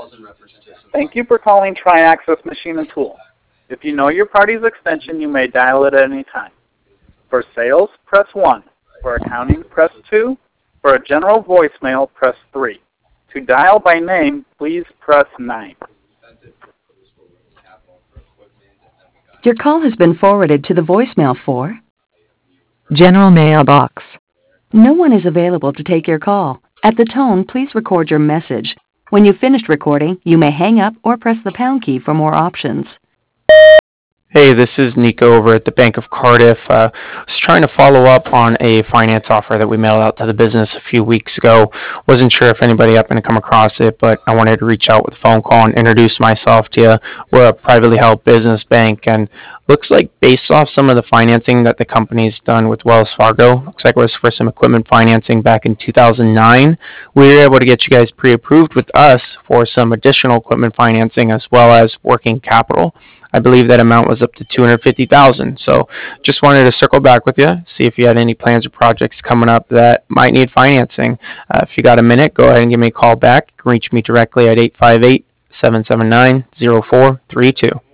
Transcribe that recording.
Thank you for calling TriAccess Machine and Tool. If you know your party's extension, you may dial it at any time. For sales, press 1. For accounting, press 2. For a general voicemail, press 3. To dial by name, please press 9. Your call has been forwarded to the voicemail for General mailbox. no one is available to take your call. At the tone, please record your message. When you've finished recording, you may hang up or press the pound key for more options. Hey, this is Nico over at the Bank of Cardiff. I was trying to follow up on a finance offer that we mailed out to the business a few weeks ago. Wasn't sure if anybody happened to come across it, but I wanted to reach out with a phone call and introduce myself to you. We're a privately held business bank, and looks like based off some of the financing that the company's done with Wells Fargo, looks like it was for some equipment financing back in 2009. We were able to get you guys pre-approved with us for some additional equipment financing as well as working capital. I believe that amount was up to $250,000. So just wanted to circle back with you, see if you had any plans or projects coming up that might need financing. If you got a minute, go ahead and give me a call back. You can reach me directly at 858-779-0432.